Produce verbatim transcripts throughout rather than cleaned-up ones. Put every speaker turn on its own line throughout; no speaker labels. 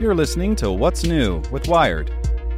You're listening to What's New with Wired.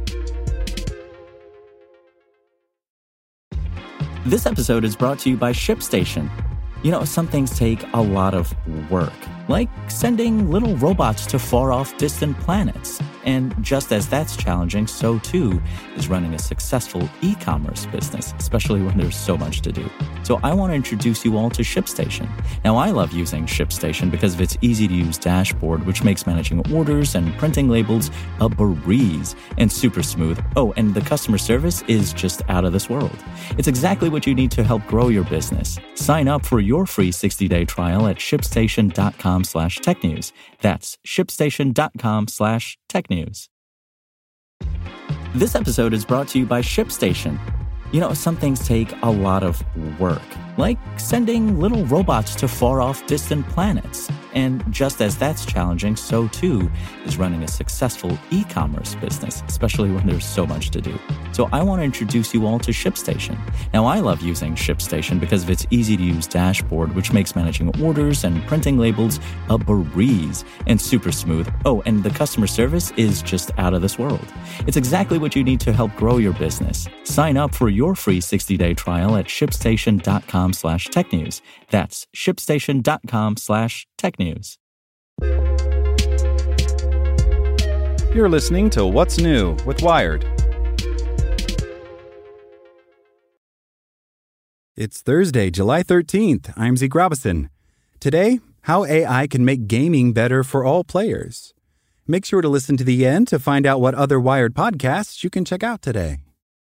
This episode is brought to you by ShipStation. You know, some things take a lot of work, like sending little robots to far-off distant planets. And just as that's challenging, so too is running a successful e-commerce business, especially when there's so much to do. So I want to introduce you all to ShipStation. Now, I love using ShipStation because of its easy-to-use dashboard, which makes managing orders and printing labels a breeze and super smooth. Oh, and the customer service is just out of this world. It's exactly what you need to help grow your business. Sign up for your free sixty-day trial at shipstation.com slash technews. That's shipstation.com slash technews. This episode is brought to you by ShipStation. You know, some things take a lot of work, like sending little robots to far-off distant planets. And just as that's challenging, so too is running a successful e-commerce business, especially when there's so much to do. So I want to introduce you all to ShipStation. Now, I love using ShipStation because of its easy-to-use dashboard, which makes managing orders and printing labels a breeze and super smooth. Oh, and the customer service is just out of this world. It's exactly what you need to help grow your business. Sign up for your free sixty-day trial at shipstation.com slash technews. That's shipstation.com slash technews.
You're listening to What's New with Wired. It's Thursday, July thirteenth. I'm Zeke Robison. Today, how A I can make gaming better for all players. Make sure to listen to the end to find out what other Wired podcasts you can check out today.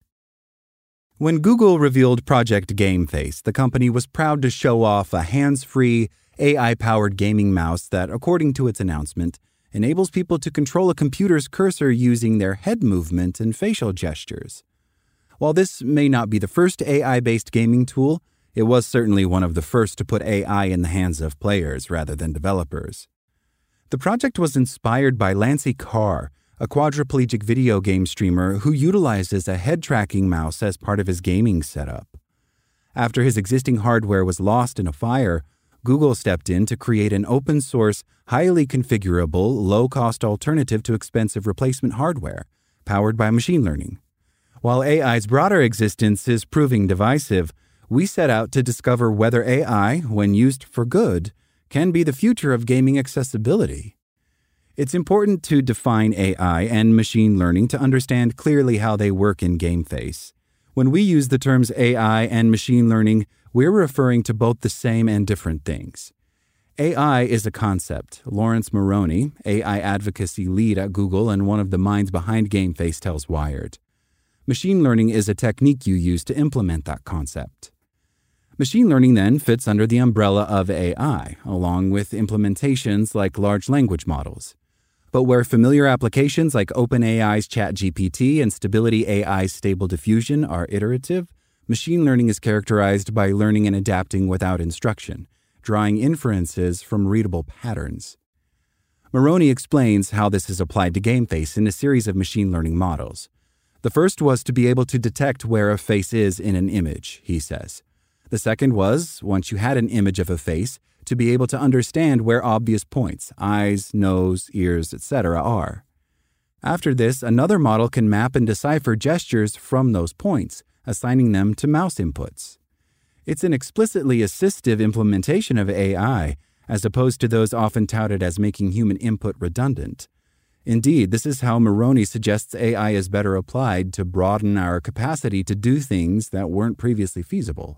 When Google revealed Project GameFace, the company was proud to show off a hands-free, A I-powered gaming mouse that, according to its announcement, enables people to control a computer's cursor using their head movement and facial gestures. While this may not be the first A I-based gaming tool, it was certainly one of the first to put A I in the hands of players rather than developers. The project was inspired by Lancey Carr, a quadriplegic video game streamer who utilizes a head-tracking mouse as part of his gaming setup. After his existing hardware was lost in a fire, Google stepped in to create an open-source, highly configurable, low-cost alternative to expensive replacement hardware, powered by machine learning. While A I's broader existence is proving divisive, we set out to discover whether A I, when used for good, can be the future of gaming accessibility. It's important to define A I and machine learning to understand clearly how they work in GameFace. When we use the terms A I and machine learning, we're referring to both the same and different things. A I is a concept. Lawrence Moroney, A I advocacy lead at Google and one of the minds behind GameFace, tells Wired. Machine learning is a technique you use to implement that concept. Machine learning then fits under the umbrella of A I, along with implementations like large language models. But where familiar applications like OpenAI's ChatGPT and Stability A I's Stable Diffusion are iterative, machine learning is characterized by learning and adapting without instruction, drawing inferences from readable patterns. Moroney explains how this is applied to GameFace in a series of machine learning models. The first was to be able to detect where a face is in an image, he says. The second was, once you had an image of a face, to be able to understand where obvious points, eyes, nose, ears, et cetera are. After this, another model can map and decipher gestures from those points, assigning them to mouse inputs. It's an explicitly assistive implementation of A I, as opposed to those often touted as making human input redundant. Indeed, this is how Moroney suggests A I is better applied to broaden our capacity to do things that weren't previously feasible.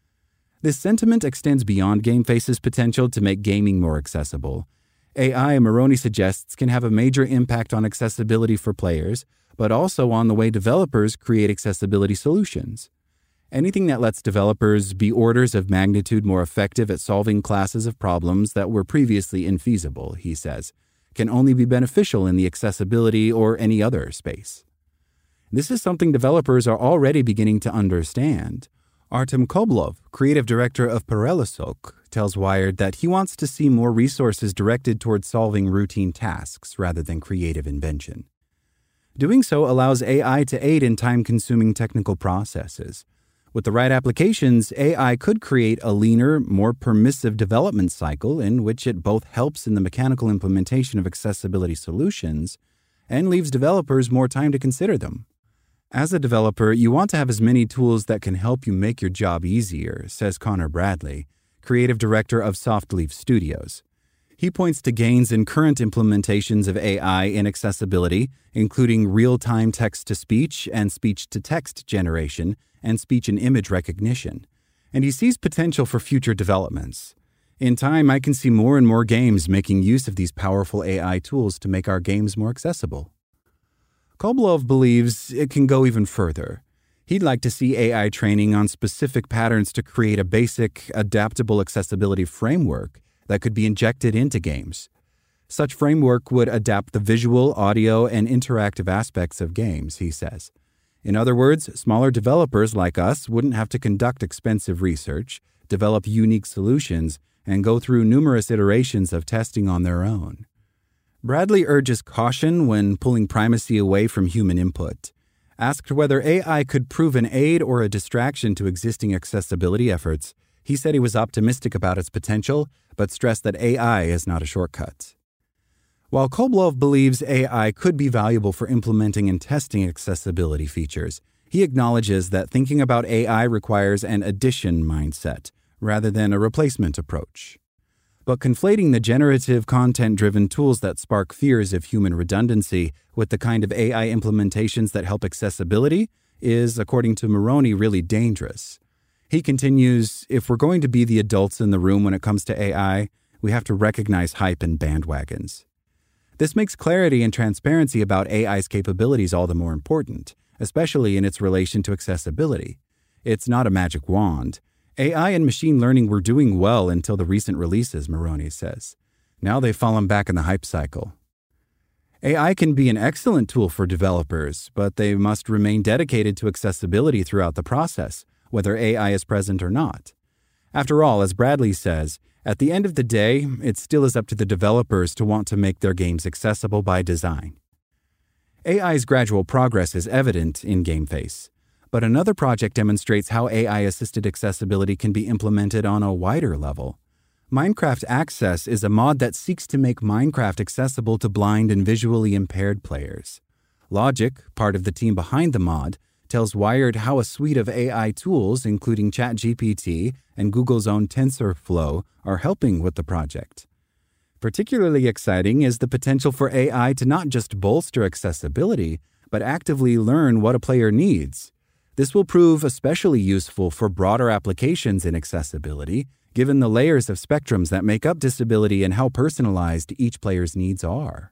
This sentiment extends beyond GameFace's potential to make gaming more accessible. A I, Moroney suggests, can have a major impact on accessibility for players, but also on the way developers create accessibility solutions. Anything that lets developers be orders of magnitude more effective at solving classes of problems that were previously infeasible, he says, can only be beneficial in the accessibility or any other space. This is something developers are already beginning to understand. Artem Koblov, creative director of Perelosok, tells Wired that he wants to see more resources directed towards solving routine tasks rather than creative invention. Doing so allows A I to aid in time-consuming technical processes. With the right applications, A I could create a leaner, more permissive development cycle in which it both helps in the mechanical implementation of accessibility solutions and leaves developers more time to consider them. As a developer, you want to have as many tools that can help you make your job easier, says Connor Bradley, creative director of Softleaf Studios. He points to gains in current implementations of A I in accessibility, including real-time text-to-speech and speech-to-text generation and speech and image recognition, and he sees potential for future developments. In time, I can see more and more games making use of these powerful A I tools to make our games more accessible. Koblov believes it can go even further. He'd like to see A I training on specific patterns to create a basic, adaptable accessibility framework that could be injected into games. Such framework would adapt the visual, audio, and interactive aspects of games, he says. In other words, smaller developers like us wouldn't have to conduct expensive research, develop unique solutions, and go through numerous iterations of testing on their own. Bradley urges caution when pulling primacy away from human input. Asked whether A I could prove an aid or a distraction to existing accessibility efforts, he said he was optimistic about its potential, but stressed that A I is not a shortcut. While Koblov believes A I could be valuable for implementing and testing accessibility features, he acknowledges that thinking about A I requires an addition mindset rather than a replacement approach. But conflating the generative, content-driven tools that spark fears of human redundancy with the kind of A I implementations that help accessibility is, according to Moroney, really dangerous. He continues, if we're going to be the adults in the room when it comes to A I, we have to recognize hype and bandwagons. This makes clarity and transparency about A I's capabilities all the more important, especially in its relation to accessibility. It's not a magic wand. A I and machine learning were doing well until the recent releases, Moroney says. Now they've fallen back in the hype cycle. A I can be an excellent tool for developers, but they must remain dedicated to accessibility throughout the process, whether A I is present or not. After all, as Bradley says, at the end of the day, it still is up to the developers to want to make their games accessible by design. A I's gradual progress is evident in GameFace, but another project demonstrates how A I-assisted accessibility can be implemented on a wider level. Minecraft Access is a mod that seeks to make Minecraft accessible to blind and visually impaired players. Logic, part of the team behind the mod, tells Wired how a suite of A I tools, including ChatGPT and Google's own TensorFlow, are helping with the project. Particularly exciting is the potential for A I to not just bolster accessibility, but actively learn what a player needs. This will prove especially useful for broader applications in accessibility, given the layers of spectrums that make up disability and how personalized each player's needs are.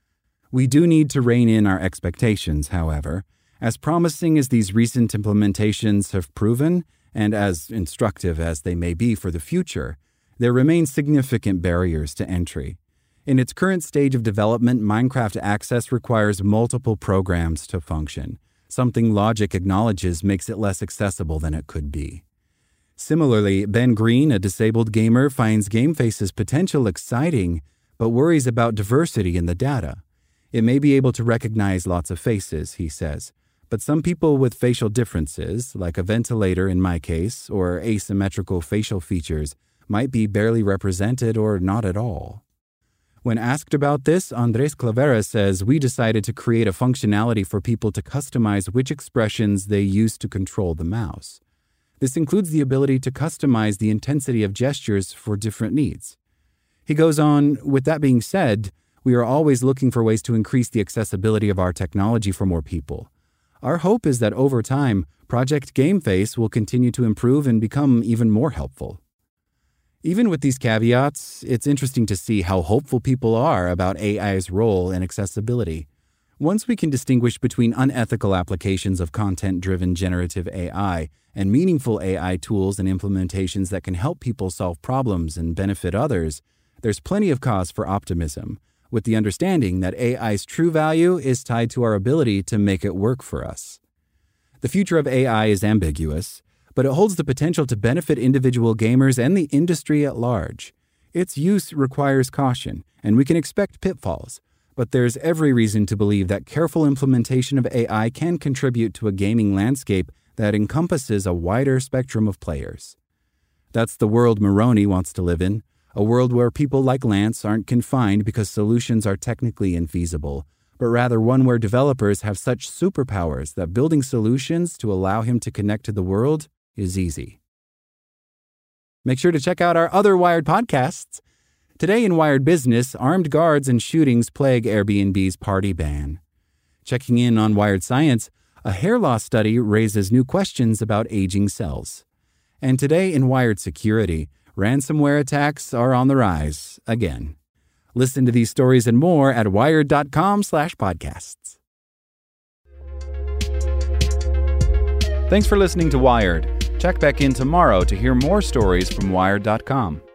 We do need to rein in our expectations, however. As promising as these recent implementations have proven, and as instructive as they may be for the future, there remain significant barriers to entry. In its current stage of development, Minecraft Access requires multiple programs to function, something Logic acknowledges makes it less accessible than it could be. Similarly, Ben Green, a disabled gamer, finds GameFace's potential exciting, but worries about diversity in the data. It may be able to recognize lots of faces, he says, but some people with facial differences, like a ventilator in my case, or asymmetrical facial features, might be barely represented or not at all. When asked about this, Andres Clavera says, we decided to create a functionality for people to customize which expressions they use to control the mouse. This includes the ability to customize the intensity of gestures for different needs. He goes on, with that being said, we are always looking for ways to increase the accessibility of our technology for more people. Our hope is that over time, Project GameFace will continue to improve and become even more helpful. Even with these caveats, it's interesting to see how hopeful people are about A I's role in accessibility. Once we can distinguish between unethical applications of content-driven generative A I and meaningful A I tools and implementations that can help people solve problems and benefit others, there's plenty of cause for optimism, with the understanding that A I's true value is tied to our ability to make it work for us. The future of A I is ambiguous, but it holds the potential to benefit individual gamers and the industry at large. Its use requires caution, and we can expect pitfalls, but there's every reason to believe that careful implementation of A I can contribute to a gaming landscape that encompasses a wider spectrum of players. That's the world Maroney wants to live in, a world where people like Lance aren't confined because solutions are technically infeasible, but rather one where developers have such superpowers that building solutions to allow him to connect to the world is easy. Make sure to check out our other Wired podcasts. Today in Wired Business, armed guards and shootings plague Airbnb's party ban. Checking in on Wired Science, a hair loss study raises new questions about aging cells. And today in Wired Security, ransomware attacks are on the rise again. Listen to these stories and more at wired.com slash podcasts. Thanks for listening to Wired. Check back in tomorrow to hear more stories from wired dot com.